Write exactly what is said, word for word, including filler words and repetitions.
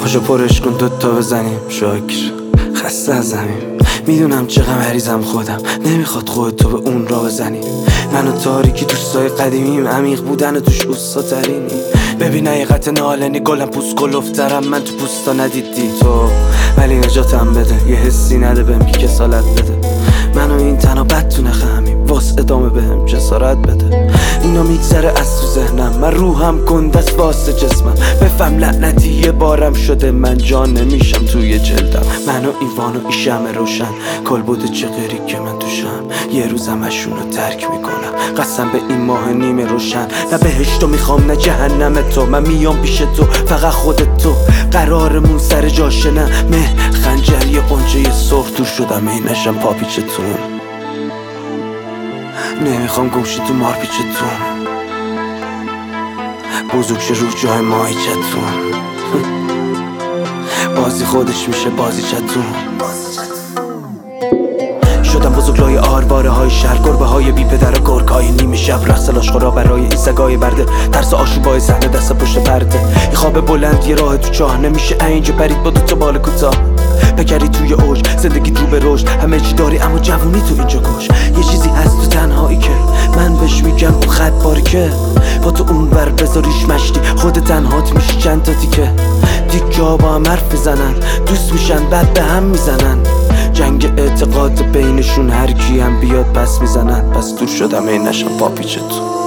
پاشو پرش کن دوتا بزنیم شاکر خسته از زمین. میدونم چقدر مریضم خودم، نمیخواد خودتو به اون را بزنی. من و تاریکی دوستای قدیمیم، عمیق بودن و توش اوستا ترینی. ببین حقیقت نالنی گلم پوست کلوفترم، من تو پوستا ندیدی تو، ولی نجاتم بده. یه حسی نده بهم که کسالت بده. من و این تنها بد تو نخمیم، واس ادامه بهم جسارت بده. اینا میگذره از تو ذهنم، من روحم کندست واسه جسمم. بفهم لعنتی یه بارم شده، من جان نمیشم توی جلدم. من و ایوان و ای شمع روشن، کل بوده چه غیری که من توشم. یه روزم اشونو ترک میکنم، قسم به این ماه نیمه روشن. نه بهشتو میخوام نه جهنم تو، من میام پیش تو فقط خودت تو. قرارمون سر جاشه نه مه خنجر یه قنچه سرخ دور شدم ای نشم پاپیچتون. نمیخوام گمشی تو مار پیچتون، بزرگ شه رو جای ماهیچتون. بازی خودش میشه بازی چتون. شدم بزرگ لای آرواره های شهر، گربه های بی پدر و گرگ های نیمه شب. رقص لاشخورا برای این سگای برده، ترس آشوبای صحنه دست پشت پرده. این خواب بلند یه راه تو چاه، نمیشه اینجا پرید با دوتا بال کوتاه. بگری توی اوج زندگی رو به رشد، همه چی داری اما جوونی تو اینجا کش. یه چیزی هست تو تنهایی که من بهش میگم اون خط باریکه. با تو اون ور بذاریش مشتی، خود تنهات میشی چند تا تیکه. دیگه با هم حرف میزنن، دوست میشن بعد به هم میزنن. جنگ اعتقاد بینشون هر کی هم بیاد پس میزنن. پس دور شدم این نشم پاپیچتون.